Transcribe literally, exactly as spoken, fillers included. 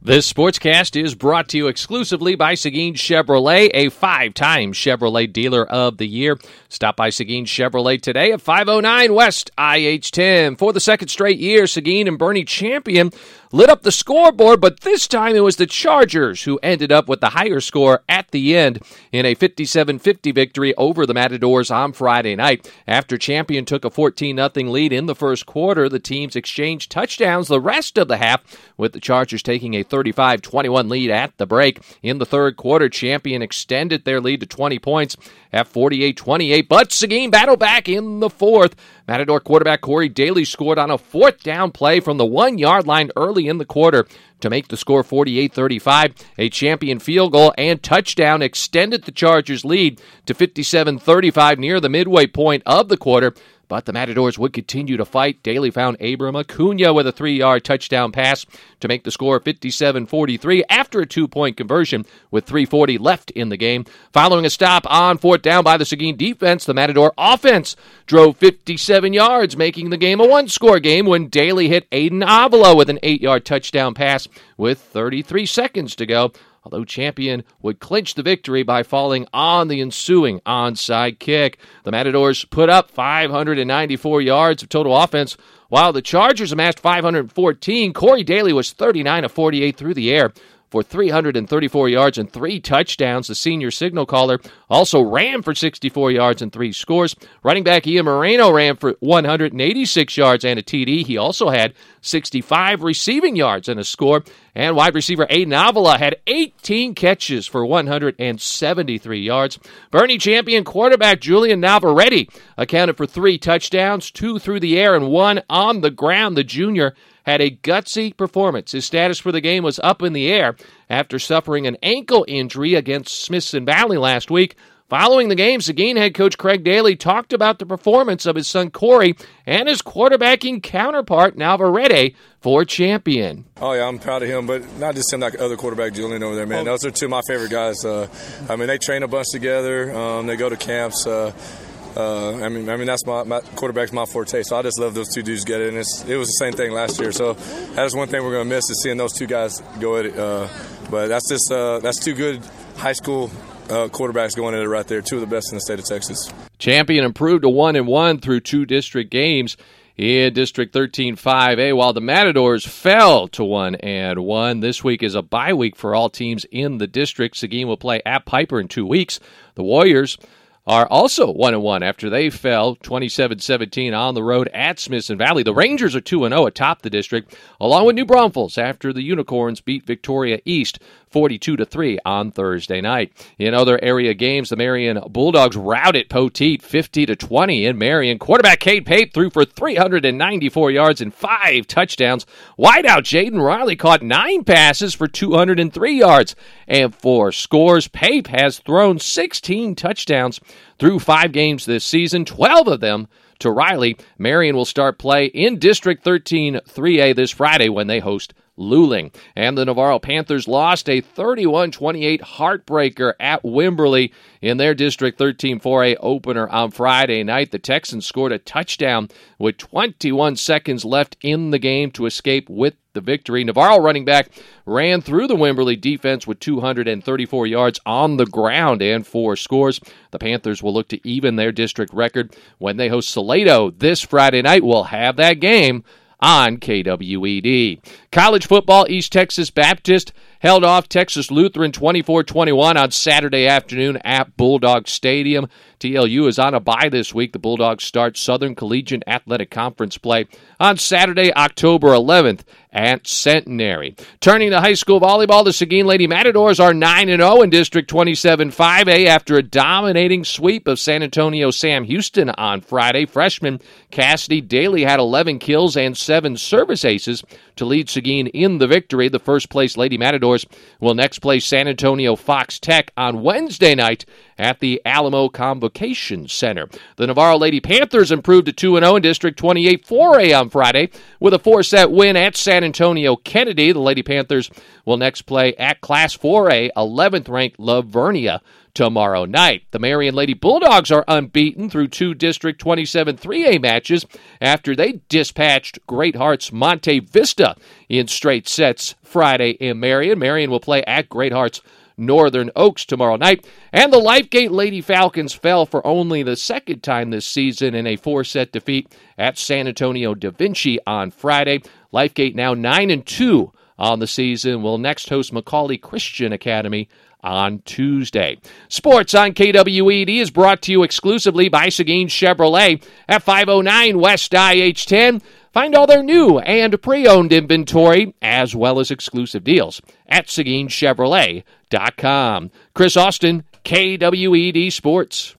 This sportscast is brought to you exclusively by Seguin Chevrolet, a five-time Chevrolet Dealer of the Year. Stop by Seguin Chevrolet today at five oh nine West I H ten. For the second straight year, Seguin and Bernie Champion lit up the scoreboard, but this time it was the Chargers who ended up with the higher score at the end in a fifty-seven fifty victory over the Matadors on Friday night. After Champion took a fourteen nothing lead in the first quarter, the teams exchanged touchdowns the rest of the half, with the Chargers taking a thirty-five twenty-one lead at the break. In the third quarter, Champion extended their lead to twenty points at forty-eight twenty-eight, but Seguin battled back in the fourth. Matador quarterback Corey Daly scored on a fourth down play from the one-yard line early in the quarter to make the score forty-eight thirty-five. A Champion field goal and touchdown extended the Chargers' lead to fifty-seven thirty-five near the midway point of the quarter, but the Matadors would continue to fight. Daly found Abram Acuna with a three-yard touchdown pass to make the score fifty-seven forty-three after a two-point conversion with three forty left in the game. Following a stop on fourth down by the Seguin defense, the Matador offense drove fifty-seven yards, making the game a one-score game when Daly hit Aiden Avila with an eight-yard touchdown pass with thirty-three seconds to go, although Champion would clinch the victory by falling on the ensuing onside kick. The Matadors put up five hundred ninety-four yards of total offense, while the Chargers amassed five hundred fourteen. Corey Daly was thirty-nine of forty-eight through the air for three hundred thirty-four yards and three touchdowns. The senior signal caller also ran for sixty-four yards and three scores. Running back Ian Moreno ran for one hundred eighty-six yards and a T D. He also had sixty-five receiving yards and a score. And wide receiver Aiden Avila had eighteen catches for one hundred seventy-three yards. Bernie Champion quarterback Julian Navarrete accounted for three touchdowns, two through the air and one on the ground. The junior had a gutsy performance. His status for the game was up in the air after suffering an ankle injury against Smithson Valley last week. Following the game, Seguin head coach Craig Daly talked about the performance of his son Corey and his quarterbacking counterpart Navarrete for Champion. Oh, yeah, I'm proud of him, but not just him, like other quarterback Julian over there, man. Those are two of my favorite guys. Uh, I mean, they train a bunch together. Um, they go to camps. Uh, Uh, I mean, I mean that's my, my quarterback's my forte. So I just love those two dudes get it, and it's, it was the same thing last year. So that's one thing we're going to miss is seeing those two guys go at it. Uh, but that's just uh, that's two good high school uh, quarterbacks going at it right there. Two of the best in the state of Texas. Champion improved to one and one through two district games in District thirteen five A, while the Matadors fell to one and one. This week is a bye week for all teams in the district. Seguin will play at Piper in two weeks. The Warriors are also one and one after they fell twenty-seven seventeen on the road at Smithson Valley. The Rangers are two and oh atop the district, along with New Braunfels after the Unicorns beat Victoria East forty-two to three on Thursday night. In other area games, the Marion Bulldogs routed Poteet fifty to twenty in Marion. Quarterback Cade Pape threw for three hundred ninety-four yards and five touchdowns. Wideout Jaden Riley caught nine passes for two hundred three yards and four scores. Pape has thrown sixteen touchdowns through five games this season, twelve of them to Riley. Marion will start play in District thirteen three A this Friday when they host Luling. And the Navarro Panthers lost a thirty-one twenty-eight heartbreaker at Wimberley in their District thirteen four A opener on Friday night. The Texans scored a touchdown with twenty-one seconds left in the game to escape with the victory. Navarro running back ran through the Wimberley defense with two hundred thirty-four yards on the ground and four scores. The Panthers will look to even their district record when they host Salado this Friday night. We'll have that game on K W E D. College football, East Texas Baptist held off Texas Lutheran twenty-four twenty-one on Saturday afternoon at Bulldog Stadium. T L U is on a bye this week. The Bulldogs start Southern Collegiate Athletic Conference play on Saturday, October eleventh at Centenary. Turning to high school volleyball, the Seguin Lady Matadors are nine and oh in District twenty-seven five A after a dominating sweep of San Antonio Sam Houston on Friday. Freshman Cassidy Daly had eleven kills and seven service aces to lead Seguin in the victory. The first-place Lady Matadors will next play San Antonio Fox Tech on Wednesday night at the Alamo Convocation Center. The Navarro Lady Panthers improved to two and oh in District twenty-eight four A on Friday with a four-set win at San Antonio Kennedy. The Lady Panthers will next play at Class four A, eleventh-ranked Lavernia tomorrow night. The Marion Lady Bulldogs are unbeaten through two District twenty-seven three A matches after they dispatched Great Hearts Monte Vista in straight sets Friday in Marion. Marion will play at Great Hearts Northern Oaks tomorrow night. And the Lifegate Lady Falcons fell for only the second time this season in a four-set defeat at San Antonio Da Vinci on Friday. Lifegate now nine and two on the season, will next host Macaulay Christian Academy on Tuesday. Sports on K W E D is brought to you exclusively by Seguin Chevrolet at five oh nine West I H ten. Find all their new and pre-owned inventory, as well as exclusive deals, at Seguin Chevrolet dot com. Chris Austin, K W E D Sports.